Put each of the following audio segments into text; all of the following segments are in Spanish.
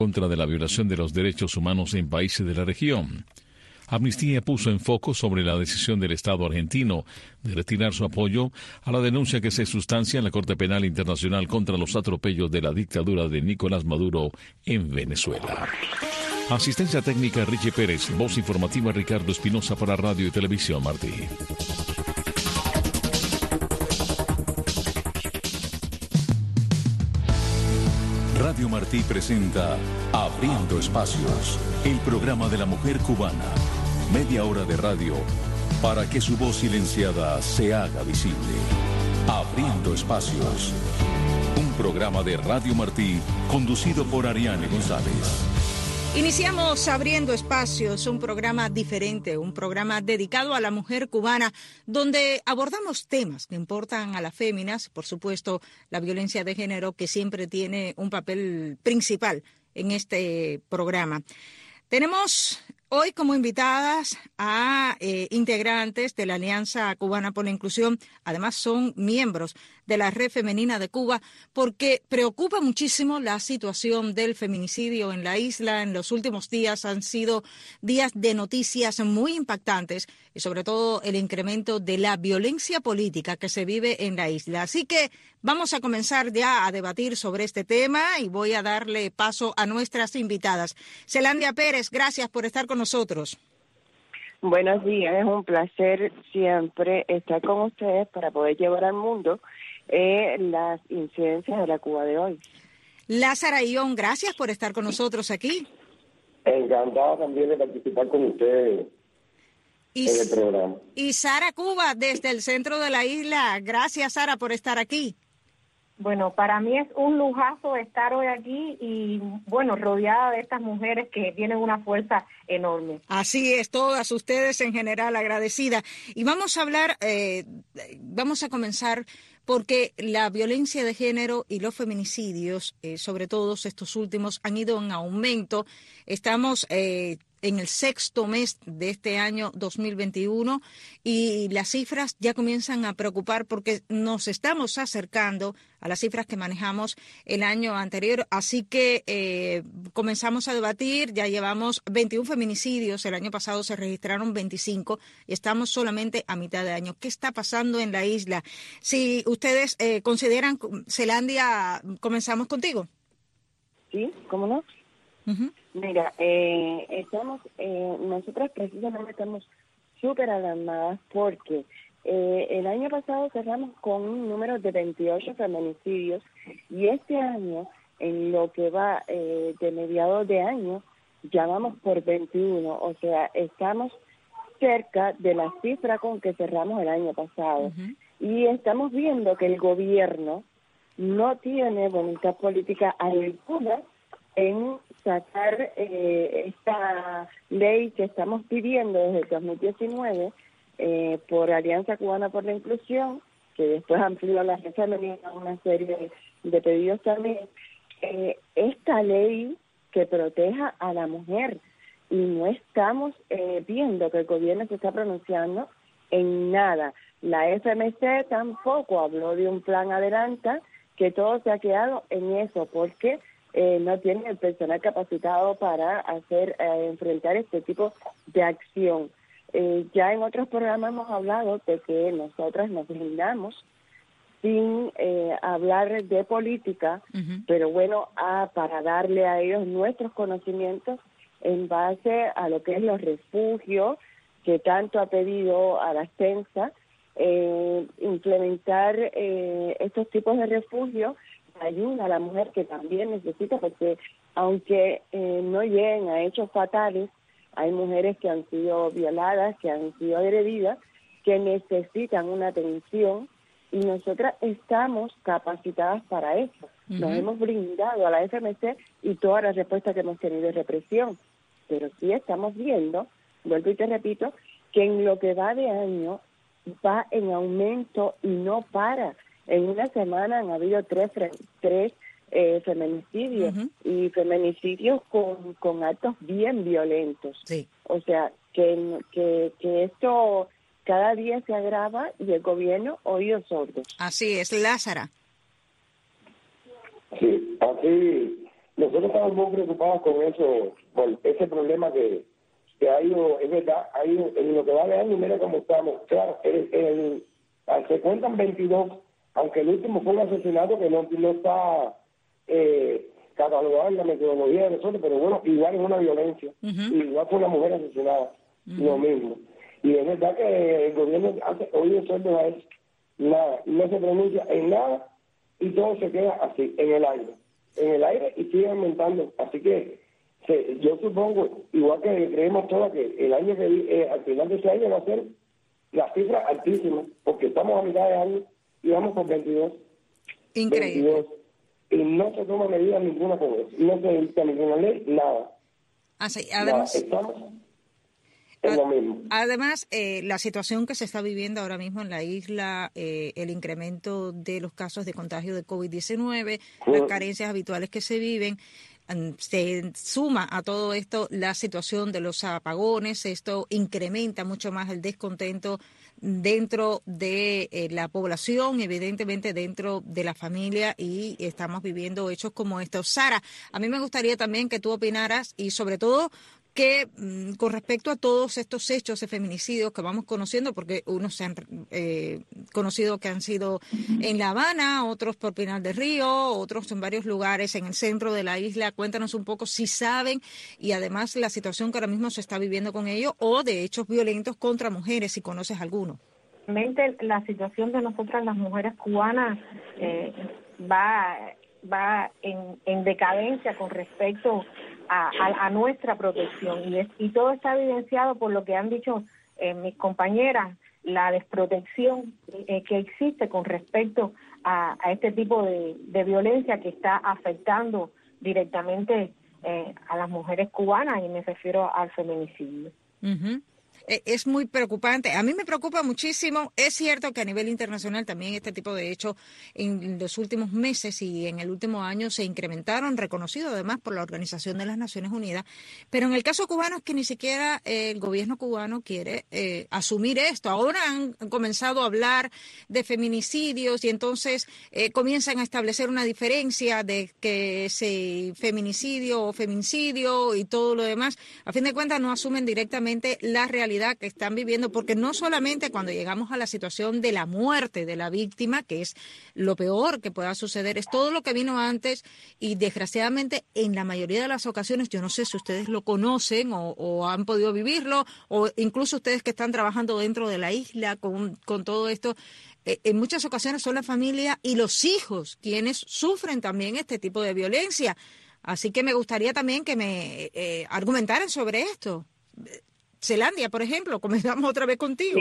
contra de la violación de los derechos humanos en países de la región. Amnistía puso en foco sobre la decisión del Estado argentino de retirar su apoyo a la denuncia que se sustancia en la Corte Penal Internacional contra los atropellos de la dictadura de Nicolás Maduro en Venezuela. Asistencia técnica Richie Pérez, voz informativa Ricardo Espinosa para Radio y Televisión Martí. Radio Martí presenta Abriendo Espacios, el programa de la mujer cubana. Media hora de radio para que su voz silenciada se haga visible. Abriendo Espacios, un programa de Radio Martí conducido por Ariane González. Iniciamos Abriendo Espacios, un programa diferente, un programa dedicado a la mujer cubana, donde abordamos temas que importan a las féminas, por supuesto, la violencia de género, que siempre tiene un papel principal en este programa. Tenemos hoy como invitadas a integrantes de la Alianza Cubana por la Inclusión. Además son miembros de la Red Femenina de Cuba, porque preocupa muchísimo la situación del feminicidio en la isla. En los últimos días han sido días de noticias muy impactantes y sobre todo el incremento de la violencia política que se vive en la isla. Así que vamos a comenzar ya a debatir sobre este tema y voy a darle paso a nuestras invitadas. Zelandia Pérez, gracias por estar con nosotros. Buenos días, es un placer siempre estar con ustedes para poder llevar al mundo las incidencias de la Cuba de hoy. Lázara Ión, gracias por estar con nosotros aquí. Encantado también de participar con ustedes en el programa. Y Sara Cuba, desde el centro de la isla. Gracias, Sara, por estar aquí. Bueno, para mí es un lujazo estar hoy aquí y, bueno, rodeada de estas mujeres que tienen una fuerza enorme. Así es, todas ustedes en general agradecida. Y vamos a hablar, vamos a comenzar porque la violencia de género y los feminicidios, sobre todo estos últimos, han ido en aumento. Estamos en el sexto mes de este año 2021 y las cifras ya comienzan a preocupar porque nos estamos acercando a las cifras que manejamos el año anterior. Así que comenzamos a debatir, ya llevamos 21 feminicidios, el año pasado se registraron 25 y estamos solamente a mitad de año. ¿Qué está pasando en la isla? Si ustedes consideran, Zelandia, comenzamos contigo. Sí, ¿cómo no? Uh-huh. Mira, nosotras precisamente estamos súper alarmadas porque el año pasado cerramos con un número de 28 feminicidios y este año, en lo que va de mediados de año, ya vamos por 21, o sea, estamos cerca de la cifra con que cerramos el año pasado. Uh-huh. Y estamos viendo que el gobierno no tiene voluntad política alguna en sacar esta ley que estamos pidiendo desde el 2019 por Alianza Cubana por la Inclusión, que después amplió la Red Femenina a una serie de pedidos también, esta ley que proteja a la mujer, y no estamos viendo que el gobierno se está pronunciando en nada. La FMC tampoco habló de un plan adelanta, que todo se ha quedado en eso, porque no tienen el personal capacitado para enfrentar este tipo de acción. Ya en otros programas hemos hablado de que nosotras nos brindamos sin hablar de política, uh-huh, pero bueno, para darle a ellos nuestros conocimientos en base a lo que es los refugios que tanto ha pedido a la Extensa, implementar estos tipos de refugios ayuda a la mujer que también necesita, porque aunque no lleguen a hechos fatales, hay mujeres que han sido violadas, que han sido agredidas, que necesitan una atención y nosotras estamos capacitadas para eso. Uh-huh. Nos hemos brindado a la FMC y toda la respuesta que hemos tenido de represión, pero sí estamos viendo, vuelvo y te repito, que en lo que va de año va en aumento y no para. En una semana han habido tres feminicidios, uh-huh, y feminicidios con actos bien violentos. Sí. O sea, que esto cada día se agrava y el gobierno oídos sordos. Así es, Lázara. Sí, aquí nosotros estamos muy preocupados con eso, por ese problema que ha ido, es verdad, ha ido en lo que va de año, mira cómo estamos. Claro, se cuentan 22, aunque el último fue un asesinato que no está catalogado en la metodología de nosotros, pero bueno, igual es una violencia, igual fue una mujer asesinada, lo mismo. Y es verdad que el gobierno hace oídos sordos a eso, nada, no se pronuncia en nada y todo se queda así, en el aire y sigue aumentando. Así que yo supongo, igual que creemos todos, que el año que al final de ese año va a ser la cifra altísima, porque estamos a mitad de año y vamos por 22. Increíble. 22, y no se toma medida ninguna con eso, no se dicta ninguna ley, nada. Así, además, estamos en lo mismo. Además, la situación que se está viviendo ahora mismo en la isla, el incremento de los casos de contagio de COVID-19, las carencias habituales que se viven, se suma a todo esto la situación de los apagones. Esto incrementa mucho más el descontento dentro de la población, evidentemente dentro de la familia, y estamos viviendo hechos como estos. Sara, a mí me gustaría también que tú opinaras, y sobre todo que con respecto a todos estos hechos de feminicidios que vamos conociendo, porque unos se han conocido que han sido en La Habana, otros por Pinar del Río, otros en varios lugares en el centro de la isla. Cuéntanos un poco si saben, y además la situación que ahora mismo se está viviendo con ello, o de hechos violentos contra mujeres, si conoces alguno. Realmente la situación de nosotras las mujeres cubanas va en decadencia con respecto a nuestra protección, y todo está evidenciado por lo que han dicho mis compañeras, la desprotección que existe con respecto a este tipo de violencia que está afectando directamente a las mujeres cubanas, y me refiero al feminicidio. Es muy preocupante. A mí me preocupa muchísimo. Es cierto que a nivel internacional también este tipo de hechos en los últimos meses y en el último año se incrementaron, reconocido además por la Organización de las Naciones Unidas. Pero en el caso cubano es que ni siquiera el gobierno cubano quiere asumir esto. Ahora han comenzado a hablar de feminicidios y entonces comienzan a establecer una diferencia de que si feminicidio o feminicidio y todo lo demás. A fin de cuentas no asumen directamente la realidad que están viviendo, porque no solamente cuando llegamos a la situación de la muerte de la víctima, que es lo peor que pueda suceder, es todo lo que vino antes, y desgraciadamente en la mayoría de las ocasiones, yo no sé si ustedes lo conocen o han podido vivirlo, o incluso ustedes que están trabajando dentro de la isla con todo esto, en muchas ocasiones son la familia y los hijos quienes sufren también este tipo de violencia. Así que me gustaría también que me argumentaran sobre esto. Zelandia, por ejemplo, comenzamos otra vez contigo.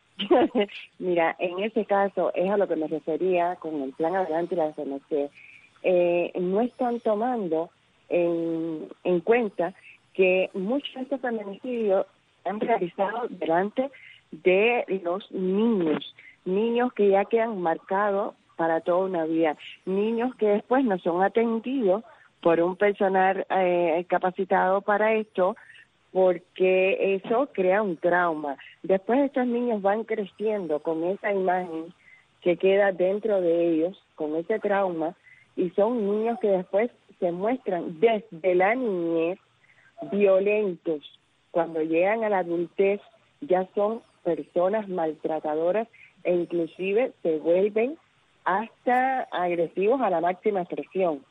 Mira, en ese caso es a lo que me refería con el Plan Adelante y la FMC. No están tomando en cuenta que muchos de estos feminicidios han realizado delante de los niños que ya quedan marcados para toda una vida, niños que después no son atendidos por un personal capacitado para esto, porque eso crea un trauma. Después estos niños van creciendo con esa imagen que queda dentro de ellos, con ese trauma, y son niños que después se muestran desde la niñez violentos. Cuando llegan a la adultez ya son personas maltratadoras e inclusive se vuelven hasta agresivos a la máxima expresión.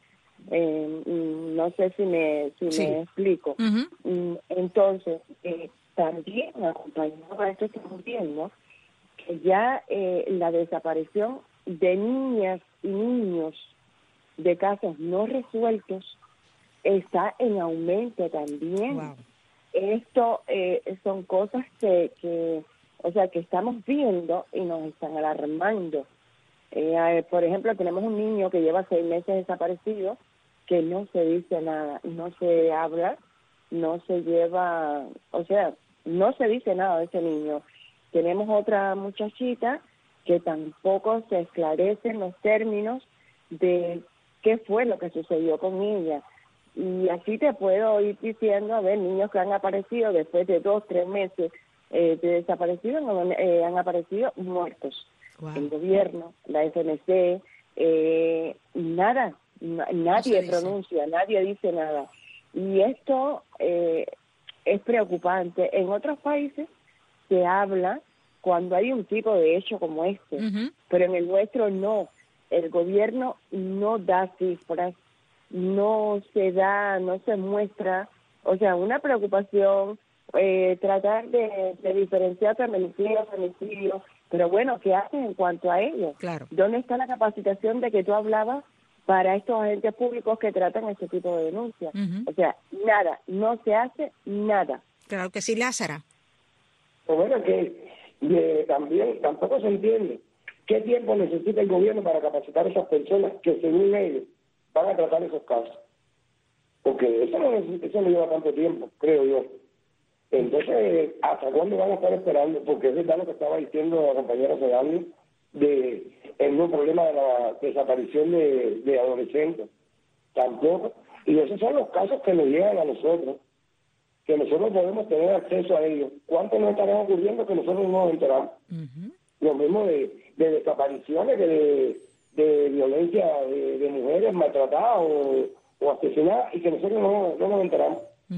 No sé si me explico. Entonces, también acompañado a esto estamos viendo que ya la desaparición de niñas y niños de casos no resueltos está en aumento también. Wow. Esto son cosas que estamos viendo y nos están alarmando. Por ejemplo, tenemos un niño que lleva 6 meses desaparecido, que no se dice nada, no se habla, no se lleva, no se dice nada de ese niño. Tenemos otra muchachita que tampoco se esclarecen los términos de qué fue lo que sucedió con ella. Y así te puedo ir diciendo, a ver, niños que han aparecido después de 2, 3 meses de desaparecido, han aparecido muertos. Wow. El gobierno, la FMC, nada, nadie pronuncia, nadie dice nada. Y esto es preocupante. En otros países se habla cuando hay un tipo de hecho como este, pero en el nuestro no. El gobierno no da cifras, no se muestra, o sea, una preocupación, tratar de diferenciar feminicidio, femicidio, pero bueno, ¿qué hacen en cuanto a ello? Claro. ¿Dónde está la capacitación de que tú hablabas para estos agentes públicos que tratan este tipo de denuncias? O sea, nada, no se hace nada. Claro que sí, Lázara. Pues bueno, que también tampoco se entiende qué tiempo necesita el gobierno para capacitar a esas personas que según ellos van a tratar esos casos. Porque eso no lleva tanto tiempo, creo yo. Entonces, ¿hasta cuándo van a estar esperando? Porque es verdad lo que estaba diciendo la compañera Sedani de el nuevo problema de la desaparición de adolescentes. Tampoco. Y esos son los casos que nos llegan a nosotros, que nosotros podemos tener acceso a ellos. ¿Cuántos nos estarán ocurriendo que nosotros no nos enteramos? Lo mismo de desapariciones, de violencia de mujeres maltratadas o asesinadas, y que nosotros no nos enteramos.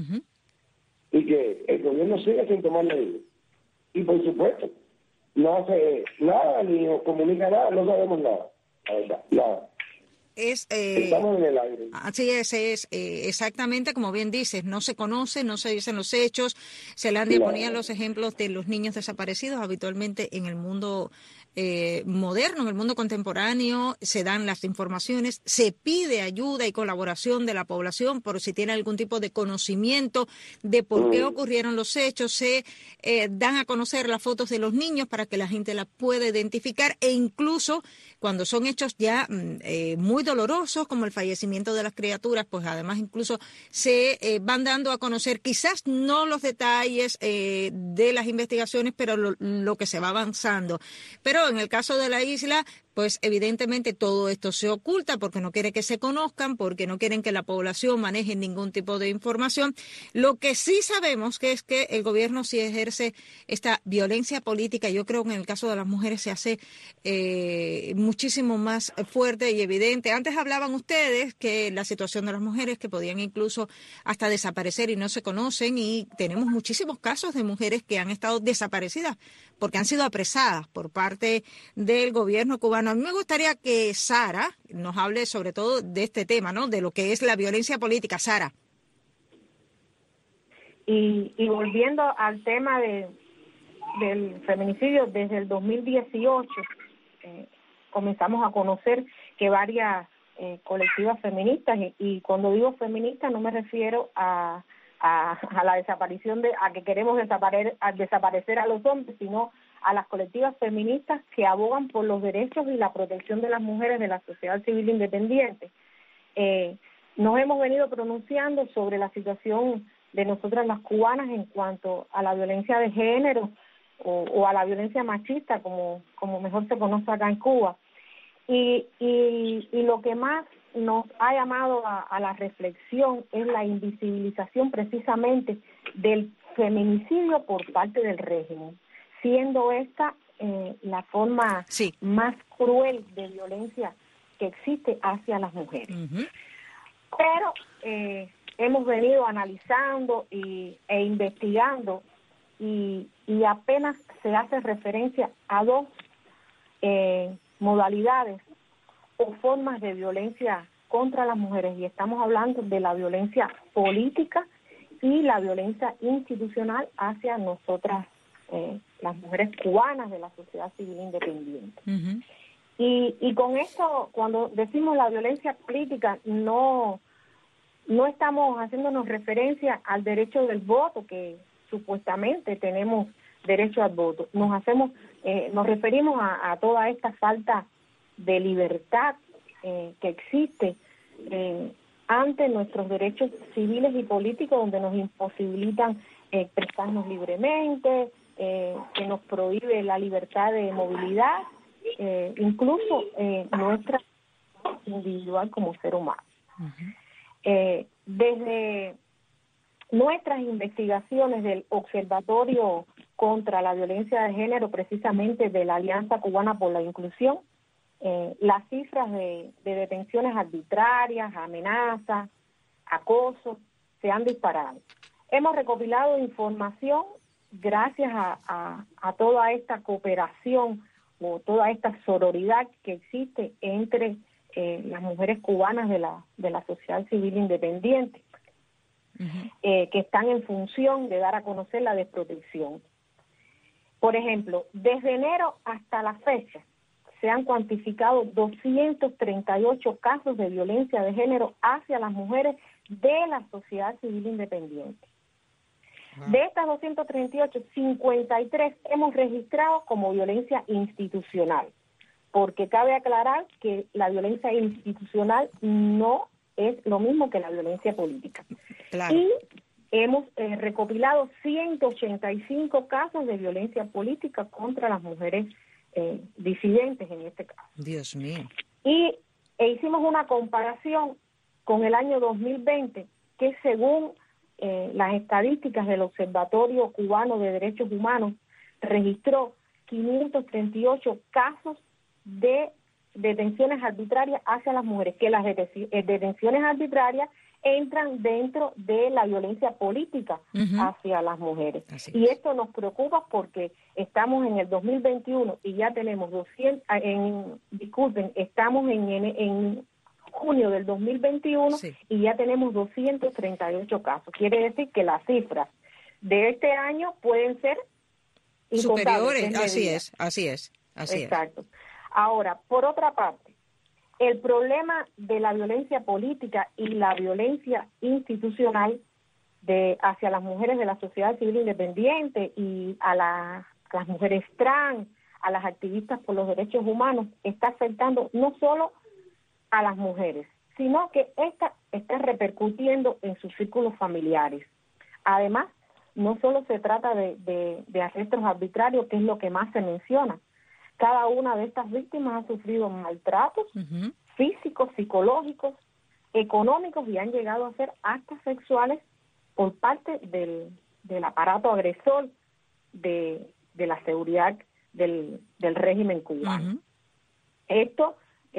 Y que el gobierno sigue sin tomar medidas. Y por supuesto, no hace nada, ni nos comunica nada, no sabemos nada. La verdad, nada. Estamos en el aire. Así es exactamente como bien dices, no se conoce, no se dicen los hechos. Zelandia ponía los ejemplos de los niños desaparecidos. Habitualmente en el mundo moderno, en el mundo contemporáneo, se dan las informaciones, se pide ayuda y colaboración de la población por si tiene algún tipo de conocimiento de por qué ocurrieron los hechos, se dan a conocer las fotos de los niños para que la gente las pueda identificar, e incluso cuando son hechos ya muy dolorosos, como el fallecimiento de las criaturas, pues además incluso se van dando a conocer, quizás no los detalles de las investigaciones, pero lo que se va avanzando. Pero en el caso de la isla, pues evidentemente todo esto se oculta porque no quiere que se conozcan, porque no quieren que la población maneje ningún tipo de información. Lo que sí sabemos que es que el gobierno sí ejerce esta violencia política. Yo creo que en el caso de las mujeres se hace muchísimo más fuerte y evidente. Antes hablaban ustedes que la situación de las mujeres que podían incluso hasta desaparecer y no se conocen, y tenemos muchísimos casos de mujeres que han estado desaparecidas porque han sido apresadas por parte del gobierno cubano. A mí me gustaría que Sara nos hable sobre todo de este tema, ¿no? De lo que es la violencia política. Sara. Y volviendo al tema del feminicidio, desde el 2018 comenzamos a conocer que varias colectivas feministas, y cuando digo feministas no me refiero a la desaparición a que queremos desaparecer a los hombres, sino a las colectivas feministas que abogan por los derechos y la protección de las mujeres de la sociedad civil independiente. Nos hemos venido pronunciando sobre la situación de nosotras las cubanas en cuanto a la violencia de género o a la violencia machista, como mejor se conoce acá en Cuba. Y lo que más nos ha llamado a la reflexión es la invisibilización precisamente del feminicidio por parte del régimen, siendo esta la forma más cruel de violencia que existe hacia las mujeres. Pero hemos venido analizando e investigando y apenas se hace referencia a dos modalidades o formas de violencia contra las mujeres, y estamos hablando de la violencia política y la violencia institucional hacia nosotras, las mujeres cubanas de la sociedad civil independiente. Y con esto, cuando decimos la violencia política, no estamos haciéndonos referencia al derecho del voto, que supuestamente tenemos derecho al voto. Nos referimos a toda esta falta de libertad que existe ante nuestros derechos civiles y políticos, donde nos imposibilitan expresarnos libremente, que nos prohíbe la libertad de movilidad, incluso nuestra individual como ser humano. Desde nuestras investigaciones del Observatorio contra la Violencia de Género, precisamente de la Alianza Cubana por la Inclusión, las cifras de detenciones arbitrarias, amenazas, acoso, se han disparado. Hemos recopilado información gracias a toda esta cooperación o toda esta sororidad que existe entre las mujeres cubanas de la sociedad civil independiente, que están en función de dar a conocer la desprotección. Por ejemplo, desde enero hasta la fecha se han cuantificado 238 casos de violencia de género hacia las mujeres de la sociedad civil independiente. De estas 238, 53 hemos registrado como violencia institucional, porque cabe aclarar que la violencia institucional no es lo mismo que la violencia política. Claro. Y hemos recopilado 185 casos de violencia política contra las mujeres disidentes en este caso. Dios mío. Y hicimos una comparación con el año 2020, que según las estadísticas del Observatorio Cubano de Derechos Humanos, registró 538 casos de detenciones arbitrarias hacia las mujeres, que las detenciones arbitrarias entran dentro de la violencia política hacia las mujeres. Y esto nos preocupa porque estamos en el 2021 y ya tenemos estamos en junio del 2021 y ya tenemos 238 casos. Quiere decir que las cifras de este año pueden ser superiores. Así es. Exacto. Ahora, por otra parte, el problema de la violencia política y la violencia institucional hacia las mujeres de la sociedad civil independiente y a las mujeres trans, a las activistas por los derechos humanos, está afectando no solo a las mujeres, sino que esta está repercutiendo en sus círculos familiares. Además, no solo se trata de arrestos arbitrarios, que es lo que más se menciona. Cada una de estas víctimas ha sufrido maltratos físicos, psicológicos, económicos y han llegado a ser actos sexuales por parte del aparato agresor de la seguridad del régimen cubano. Esto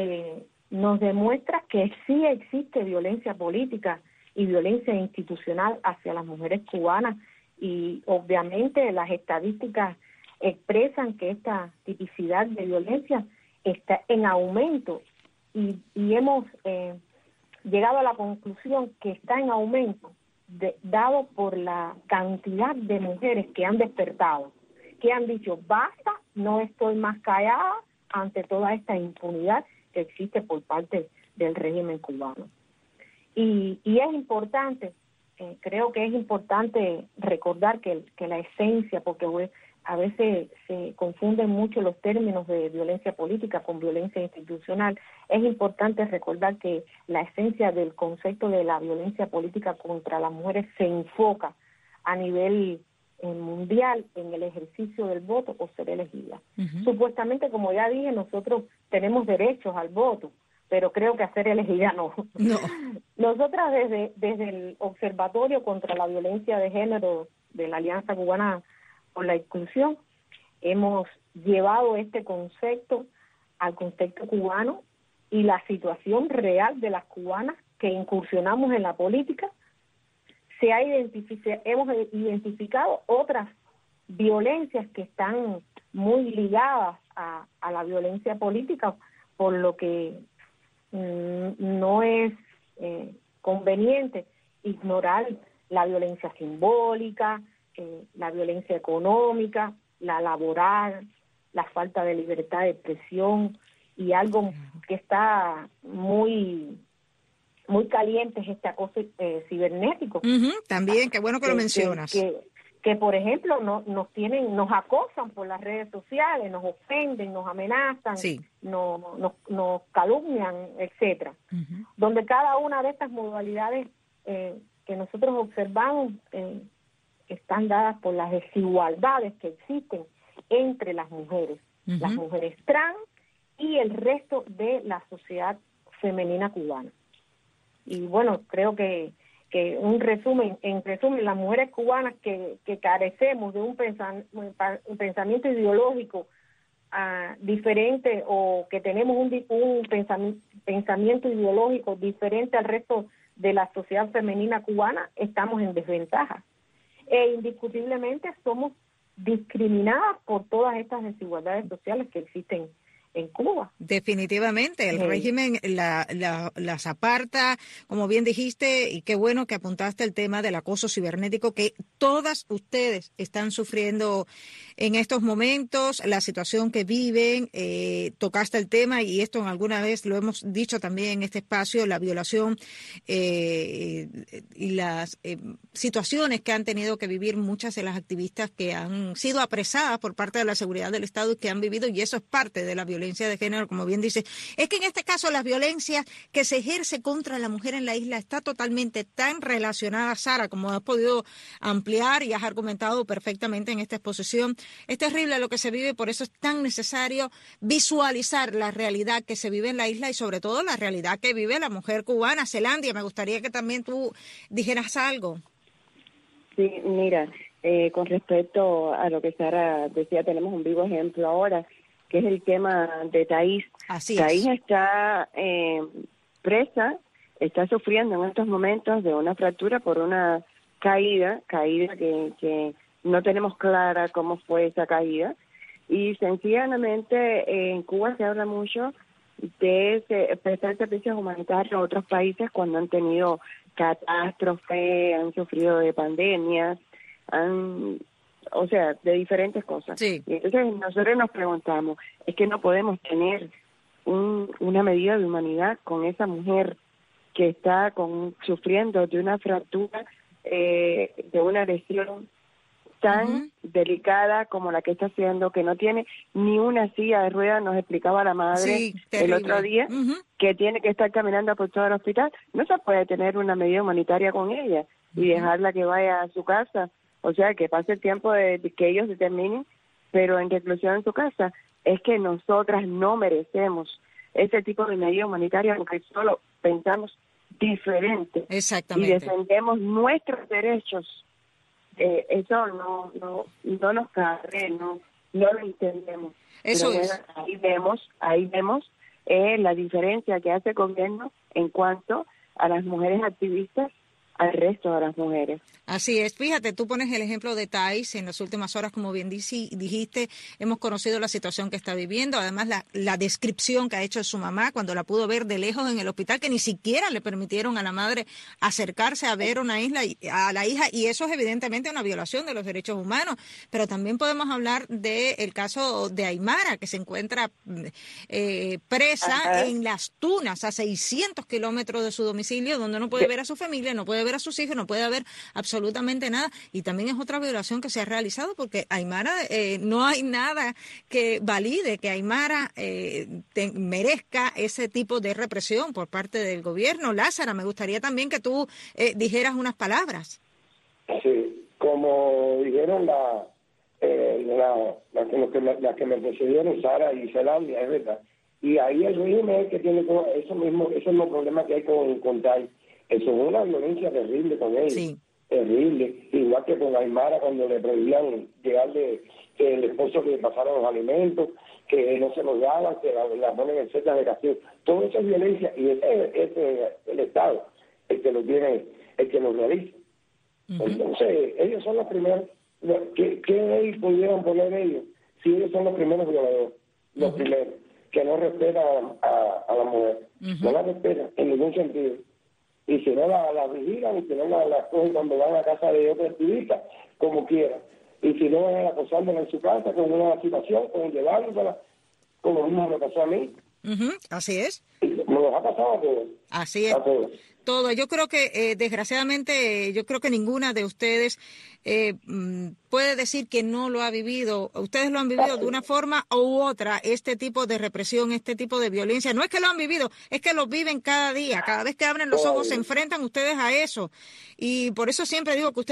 nos demuestra que sí existe violencia política y violencia institucional hacia las mujeres cubanas, y obviamente las estadísticas expresan que esta tipicidad de violencia está en aumento y hemos llegado a la conclusión que está en aumento dado por la cantidad de mujeres que han despertado, que han dicho basta, no estoy más callada ante toda esta impunidad que existe por parte del régimen cubano. Y es importante, creo que es importante recordar que la esencia, porque a veces se confunden mucho los términos de violencia política con violencia institucional, es importante recordar que la esencia del concepto de la violencia política contra las mujeres se enfoca a nivel mundial en el ejercicio del voto o ser elegida. Supuestamente, como ya dije, nosotros tenemos derechos al voto, pero creo que a ser elegida no. Nosotras desde el Observatorio contra la Violencia de Género de la Alianza Cubana por la Inclusión hemos llevado este concepto al contexto cubano y la situación real de las cubanas que incursionamos en la política. Hemos identificado otras violencias que están muy ligadas a la violencia política, por lo que no es conveniente ignorar la violencia simbólica, la violencia económica, la laboral, la falta de libertad de expresión, y algo que está muy caliente es este acoso cibernético. También, qué bueno que lo mencionas. Que por ejemplo nos acosan por las redes sociales, nos ofenden, nos amenazan, nos calumnian, etcétera. Donde cada una de estas modalidades que nosotros observamos están dadas por las desigualdades que existen entre las mujeres trans y el resto de la sociedad femenina cubana. Y bueno, creo que en resumen, las mujeres cubanas que carecemos de un pensamiento ideológico diferente o que tenemos un pensamiento ideológico diferente al resto de la sociedad femenina cubana, estamos en desventaja. E indiscutiblemente somos discriminadas por todas estas desigualdades sociales que existen en Cuba. Definitivamente, el régimen las aparta, como bien dijiste, y qué bueno que apuntaste el tema del acoso cibernético que todas ustedes están sufriendo en estos momentos, la situación que viven, tocaste el tema y esto alguna vez lo hemos dicho también en este espacio, la violación y las situaciones que han tenido que vivir muchas de las activistas que han sido apresadas por parte de la seguridad del Estado y que han vivido, y eso es parte de la violencia de género, como bien dice. Es que en este caso la violencia que se ejerce contra la mujer en la isla está totalmente tan relacionada, Sara, como has podido ampliar y has argumentado perfectamente en esta exposición. Es terrible lo que se vive, por eso es tan necesario visualizar la realidad que se vive en la isla y sobre todo la realidad que vive la mujer cubana. Zelandia, me gustaría que también tú dijeras algo. Sí, mira, con respecto a lo que Sara decía, tenemos un vivo ejemplo ahora, que es el tema de Thaís. Thaís está presa, está sufriendo en estos momentos de una fractura por una caída que no tenemos clara cómo fue esa caída, y sencillamente en Cuba se habla mucho de prestar servicios humanitarios a otros países cuando han tenido catástrofes, han sufrido de pandemias, o sea, de diferentes cosas. Sí. Y entonces nosotros nos preguntamos, es que no podemos tener una medida de humanidad con esa mujer que está sufriendo de una fractura, de una lesión tan delicada como la que está haciendo, que no tiene ni una silla de ruedas. Nos explicaba la madre el otro día que tiene que estar caminando por todo el hospital. No se puede tener una medida humanitaria con ella y dejarla que vaya a su casa. O sea, que pase el tiempo de que ellos determinen, pero en reclusión en su casa. Es que nosotras no merecemos ese tipo de medida humanitaria porque solo pensamos diferente. Exactamente. Y defendemos nuestros derechos. Eso no nos cabe, no lo entendemos. Eso pero es. Bueno, ahí vemos la diferencia que hace el gobierno en cuanto a las mujeres activistas al resto de las mujeres. Así es. Fíjate, tú pones el ejemplo de Thaís. En las últimas horas, como bien dijiste, hemos conocido la situación que está viviendo. Además, la descripción que ha hecho su mamá cuando la pudo ver de lejos en el hospital, que ni siquiera le permitieron a la madre acercarse a ver a la hija, y eso es evidentemente una violación de los derechos humanos. Pero también podemos hablar del caso de Aymara, que se encuentra presa en Las Tunas, a 600 kilómetros de su domicilio, donde no puede ver a su familia, no puede ver a sus hijos, no puede ver absolutamente nada. Y también es otra violación que se ha realizado porque Aymara, no hay nada que valide que Aymara merezca ese tipo de represión por parte del gobierno. Lázara, me gustaría también que tú dijeras unas palabras. Sí, como dijeron las que me precedieron, Sara y Zelandia, es verdad. Y ahí el régimen es que tiene ese mismo problema que hay con Thaís. Eso es una violencia terrible con ellos. Sí. Terrible. Igual que con Aymara cuando le prohibían llegarle el esposo que le pasaron los alimentos, que no se los daban, que la ponen en celdas de castigo. Todo eso es violencia y ese el Estado el que lo tiene, el que lo realiza. Entonces, ellos son los primeros. ¿Qué ley pudieran poner ellos si ellos son los primeros violadores? Los primeros, que no respetan a la mujer. No la respetan en ningún sentido. Y si no la vigilan, y si no la cogen cuando van a casa de otro activista, como quieran. Y si no van acosándola en su casa con una situación, con llevándola, como mismo me pasó a mí. Así es. Y me los ha pasado a todos. Así es. Todo. Yo creo que, desgraciadamente, ninguna de ustedes puede decir que no lo ha vivido. Ustedes lo han vivido de una forma u otra, este tipo de represión, este tipo de violencia. No es que lo han vivido, es que lo viven cada día. Cada vez que abren los ojos se enfrentan ustedes a eso. Y por eso siempre digo que ustedes